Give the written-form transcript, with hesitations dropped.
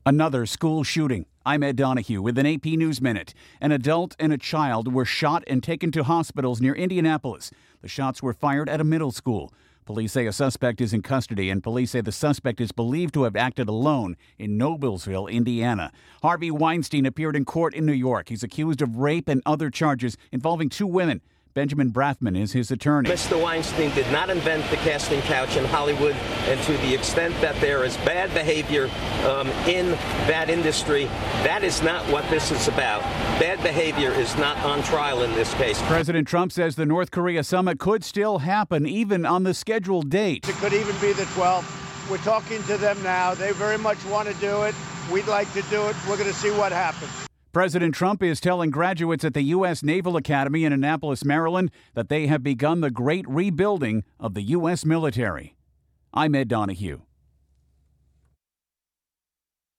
Another school shooting. I'm Ed Donahue with an AP News Minute. An adult and a child were shot and taken to hospitals near Indianapolis. The shots were fired at a middle school. Police say a suspect is in custody, and police say the suspect is believed to have acted alone in Noblesville, Indiana. Harvey Weinstein appeared in court in New York. He's accused of rape and other charges involving two women. Benjamin Brafman is his attorney. Mr. Weinstein did not invent the casting couch in Hollywood, and to the extent that there is bad behavior in that industry, that is not what this is about. Bad behavior is not on trial in this case. President Trump says the North Korea summit could still happen, even on the scheduled date. It could even be the 12th. We're talking to them now. They very much want to do it. We'd like to do it. We're going to see what happens. President Trump is telling graduates at the U.S. Naval Academy in Annapolis, Maryland, that they have begun the great rebuilding of the U.S. military. I'm Ed Donahue.